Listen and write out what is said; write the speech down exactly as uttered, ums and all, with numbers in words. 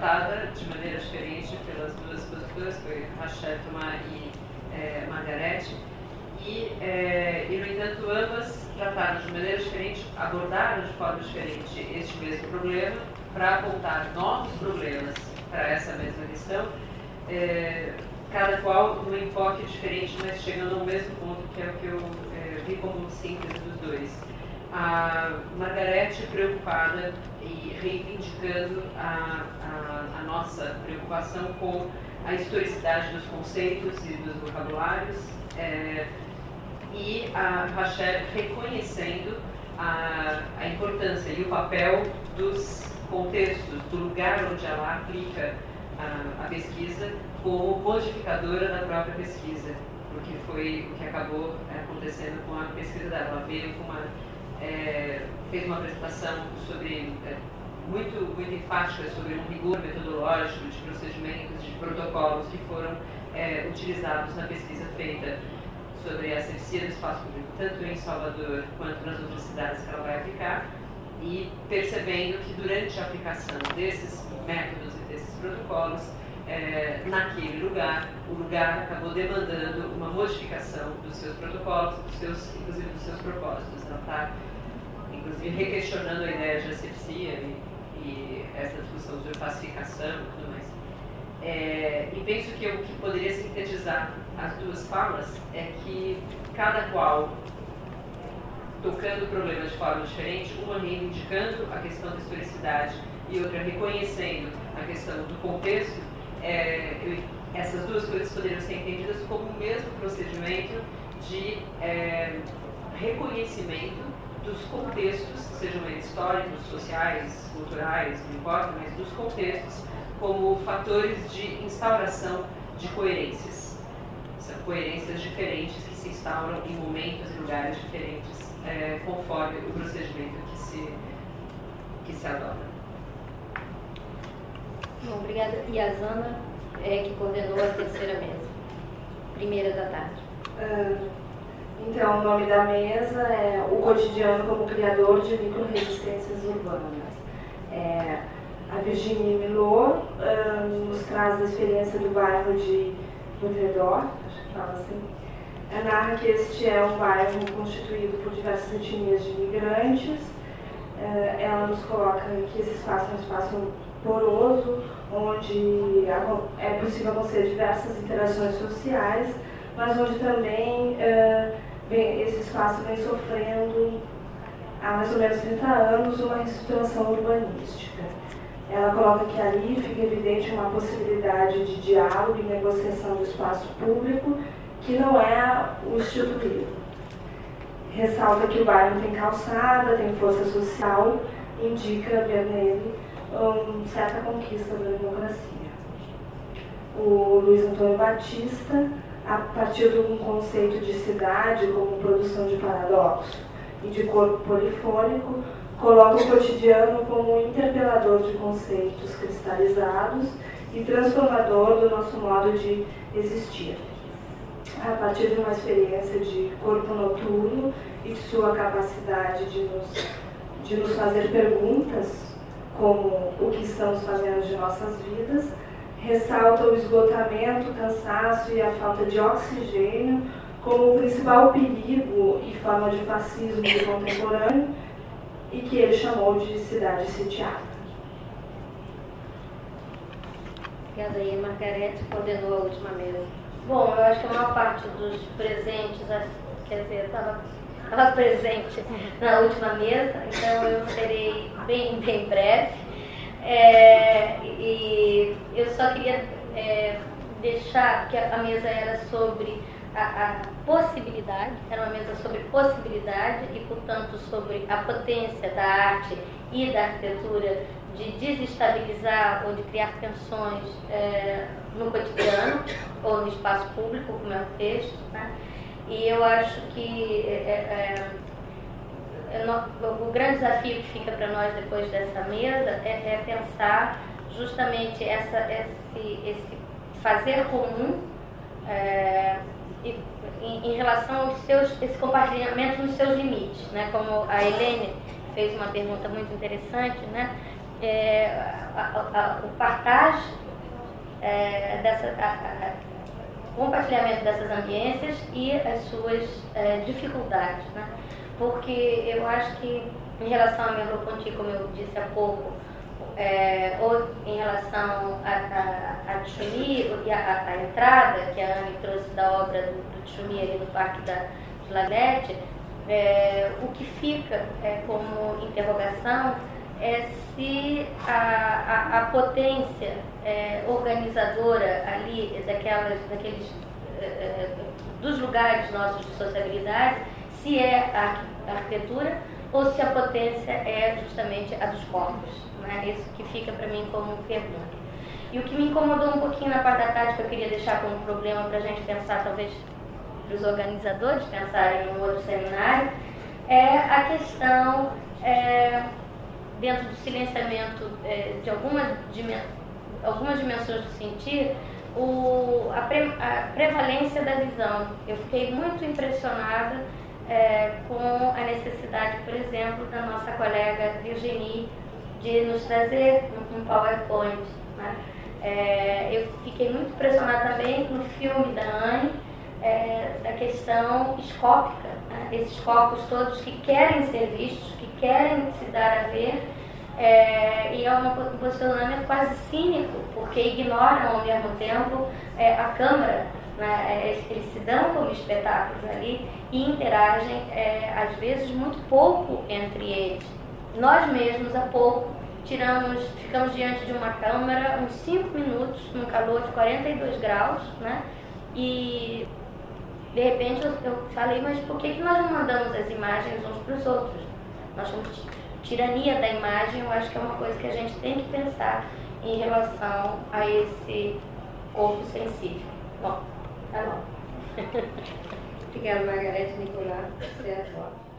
tratada de maneira diferente pelas duas expositoras, foi Rachel Thomas e é, Margarete, e, é, e, no entanto, ambas trataram de maneira diferente, abordaram de forma diferente este mesmo problema, para apontar novos problemas para essa mesma questão, é, cada qual num enfoque diferente, mas chegando ao mesmo ponto, que é o que eu é, vi como síntese dos dois. A Margarete preocupada e reivindicando a, a, a nossa preocupação com a historicidade dos conceitos e dos vocabulários, é, e a Rachel reconhecendo a, a importância e o papel dos contextos, do lugar onde ela aplica a, a pesquisa como modificadora da própria pesquisa, porque foi o que acabou é, acontecendo com a pesquisa dela. Ela veio com uma, é, fez uma apresentação sobre, é, muito, muito enfática sobre um rigor metodológico de procedimentos, de protocolos que foram é, utilizados na pesquisa feita sobre a asepsia do espaço público, tanto em Salvador quanto nas outras cidades que ela vai aplicar, e percebendo que durante a aplicação desses métodos e desses protocolos, é, naquele lugar, o lugar acabou demandando uma modificação dos seus protocolos, dos seus, inclusive dos seus propósitos. Ela está, inclusive, requestionando a ideia de asepsia e, e essa discussão sobre pacificação e tudo mais. É, e penso que o que poderia sintetizar as duas falas é que cada qual tocando o problema de forma diferente, uma reivindicando a questão da historicidade e outra reconhecendo a questão do contexto, é, eu, essas duas coisas poderiam ser entendidas como o mesmo procedimento de é, reconhecimento dos contextos, sejam eles históricos, sociais, culturais, não importa, mas dos contextos como fatores de instauração de coerências. São coerências diferentes que se instauram em momentos e lugares diferentes, É, conforme o procedimento que se, que se adota. Bom, obrigada. E a Zana, é, que coordenou a terceira mesa, primeira da tarde. Uh, então, o nome da mesa é O Cotidiano como Criador de Micro-Resistências Urbanas. É, a Virginie Milot uh, nos traz a experiência do bairro de Baudredor, acho que fala assim. Narra que este é um bairro constituído por diversas etnias de imigrantes. Ela nos coloca que esse espaço é um espaço poroso, onde é possível acontecer diversas interações sociais, mas onde também esse espaço vem sofrendo há mais ou menos trinta anos uma reestruturação urbanística. Ela coloca que ali fica evidente uma possibilidade de diálogo e negociação do espaço público, que não é o instituído. Ressalta que o bairro tem calçada, tem força social, indica ver nele uma certa conquista da democracia. O Luiz Antônio Batista, a partir de um conceito de cidade como produção de paradoxo e de corpo polifônico, coloca o cotidiano como um interpelador de conceitos cristalizados e transformador do nosso modo de existir. A partir de uma experiência de corpo noturno e de sua capacidade de nos, de nos fazer perguntas como o que estamos fazendo de nossas vidas, ressalta o esgotamento, o cansaço e a falta de oxigênio como o principal perigo e forma de fascismo do contemporâneo, e que ele chamou de cidade sitiada. Obrigada aí, Margarete, coordenou a última mesa. Bom, eu acho que a maior parte dos presentes, quer dizer, estava presente na última mesa, então eu serei bem, bem breve. É, e eu só queria é, deixar que a mesa era sobre a, a possibilidade, era uma mesa sobre possibilidade e, portanto, sobre a potência da arte e da arquitetura de desestabilizar ou de criar tensões é, no cotidiano ou no espaço público, como é o texto, né? E eu acho que é, é, é, no, o grande desafio que fica para nós depois dessa mesa é, é pensar justamente essa, esse, esse fazer comum é, em, em relação aos seus, esse compartilhamento nos seus limites, né? Como a Helene fez uma pergunta muito interessante, né? é, a, a, o partage, é, dessa, a, a, compartilhamento dessas ambiências e as suas é, dificuldades, né? Porque eu acho que em relação à Merleau-Ponty, como eu disse há pouco, é, ou em relação a Tchumi e a, a entrada que a Anne trouxe da obra do Tchumi ali no Parque da Lalete, é, o que fica é, como interrogação é se a, a, a potência é, organizadora ali daquelas, daqueles, é, dos lugares nossos de sociabilidade, se é a arquitetura ou se a potência é justamente a dos corpos, né? Isso que fica para mim como pergunta. E o que me incomodou um pouquinho na parte da tarde, que eu queria deixar como problema para a gente pensar, talvez para os organizadores pensarem em um outro seminário, é a questão, é, dentro do silenciamento é, de algumas, dimen- algumas dimensões do sentir, o, a, pre, a prevalência da visão. Eu fiquei muito impressionada é, com a necessidade, por exemplo, da nossa colega Virginie de nos trazer um, um PowerPoint, né? É, eu fiquei muito impressionada também no filme da Anne, é, da questão escópica, né? Esses corpos todos que querem ser vistos, que querem se dar a ver, é, e é um posicionamento quase cínico, porque ignoram ao mesmo tempo é, a câmara, né? Eles se dão como espetáculos ali e interagem, é, às vezes, muito pouco entre eles. Nós mesmos, há pouco, tiramos, ficamos diante de uma câmera uns cinco minutos, num calor de quarenta e dois graus, né? E, de repente, eu, eu falei, mas por que, que nós não mandamos as imagens uns para os outros? Nós somos tirania da imagem, eu acho que é uma coisa que a gente tem que pensar em relação a esse corpo sensível. Bom, tá bom. Obrigada, Margarete Nicolau. Você é